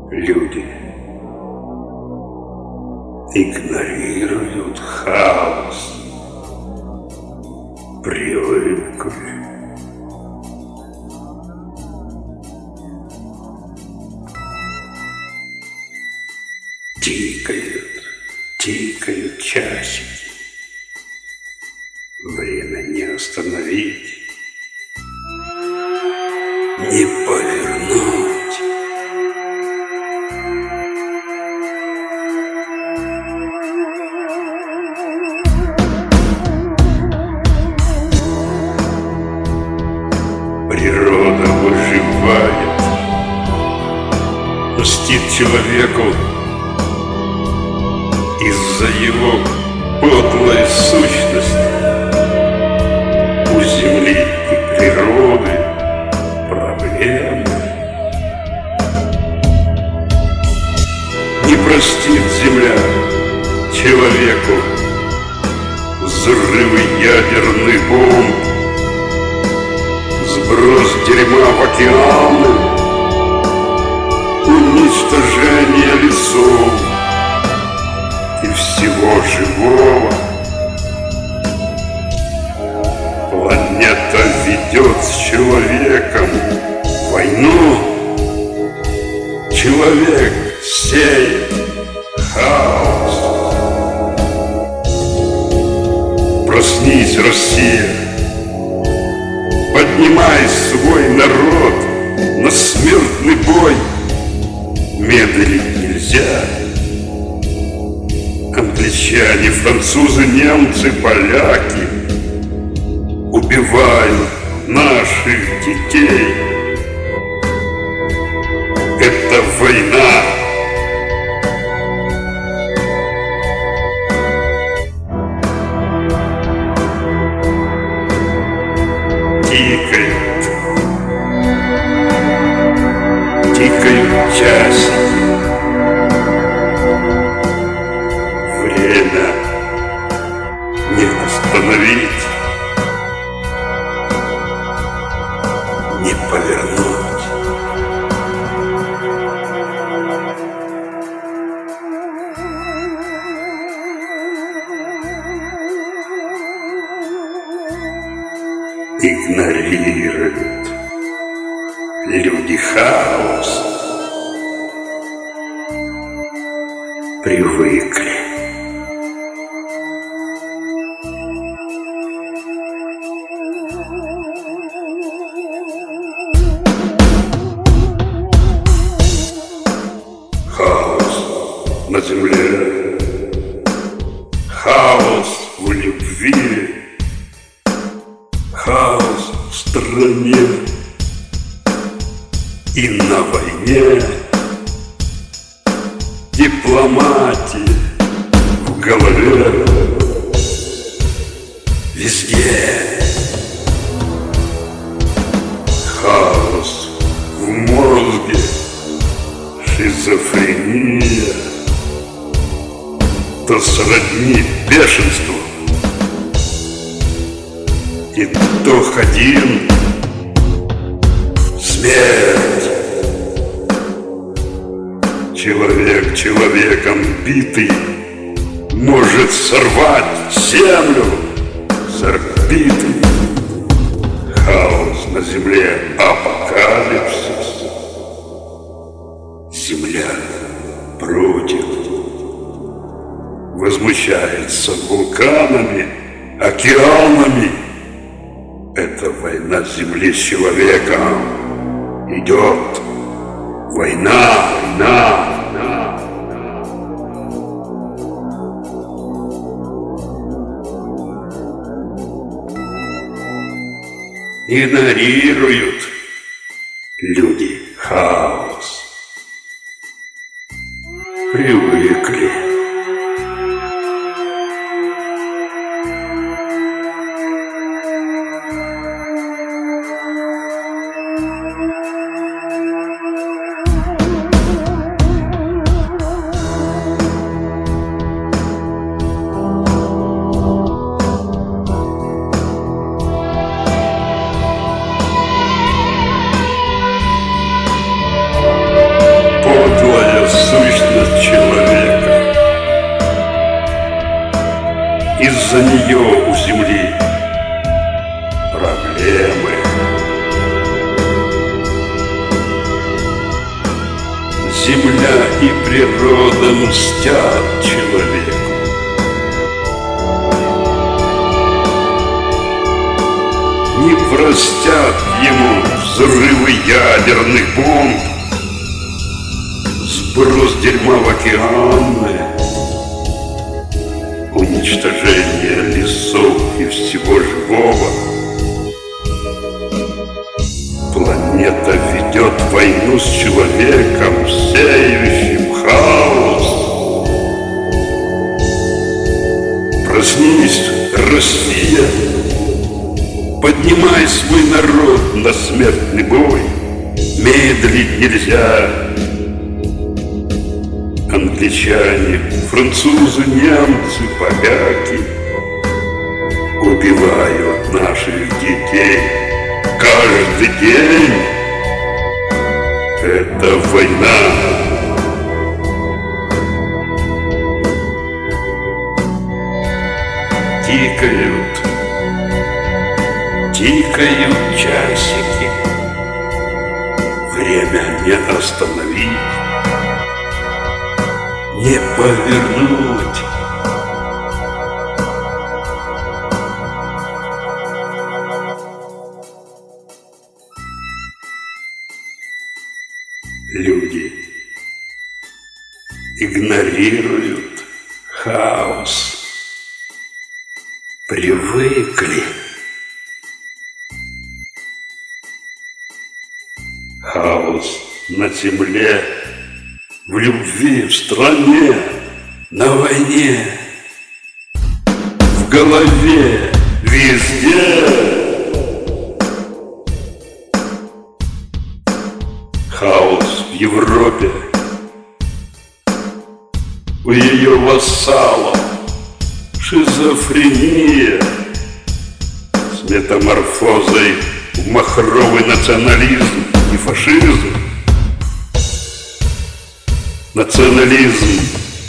Люди игнорируют хаос, привыкли. Тикают часики. Время не остановить, не повернуть. Природа выживает, мстит человеку из-за его подлой сущности. У земли и природы проблемы. Не простит земля человеку взрывы ядерных бомб, сброс дерьма в океаны, уничтожение лесов и всего живого. Планета ведет с человеком войну. Человек сеет хаос. Проснись, Россия, поднимай свой народ на смертный бой. Медлить нельзя. Англичане, французы, немцы, поляки убивают наших детей. Это война. Тикают часики. Время не остановить, не повернуть. Игнорируют люди хаос, привыкли. Хаос на земле, хаос в любви, хаос в стране и на войне. Дипломатия в голове, везде. Хаос в мозге, шизофрения, то сродни бешенству, и дух один — смерть. Человек человеком битый может сорвать землю с орбиты. Хаос на земле, апокалипсис. Земля против, возмущается вулканами, океанами. Это война земли с человеком. Идет война, война. Игнорируют люди хаос, привыкли. из-за нее у земли проблемы. Земля и природа мстят человеку. Не простят ему взрывы ядерных бомб, сброс дерьма в океаны, уничтожение лесов и всего живого. Планета ведет войну с человеком, сеющим хаос. Проснись, Россия, поднимай свой народ на смертный бой. Медлить нельзя. Англичане, французы, немцы, поляки убивают наших детей каждый день. Это война. Тикают часики. Время не остановить, не повернуть. Люди игнорируют хаос. Привыкли. Хаос на земле, в любви, в стране, на войне, в голове, везде. Хаос в Европе, у ее вассалов шизофрения с метаморфозой в махровый национализм и фашизм. Национализм,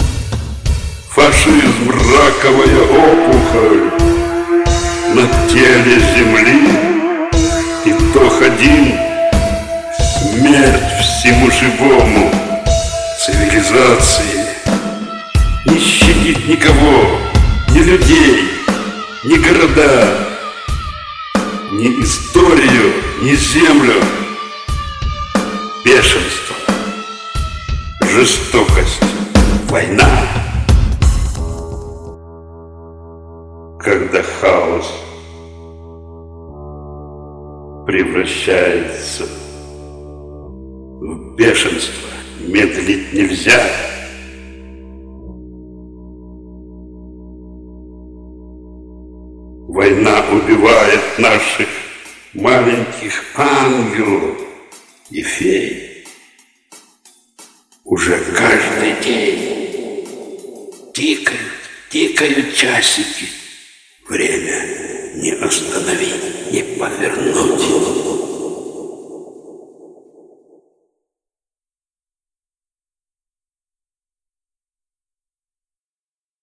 фашизм, раковая опухоль на теле земли. Итог один: смерть всему живому. Цивилизации не щадит никого, ни людей, ни города, ни историю, ни землю. Бешенство, жестокость, война. Когда хаос превращается в бешенство, медлить нельзя. Война убивает наших маленьких ангелов и фей. Уже каждый день тикают часики. Время не остановить, не повернуть.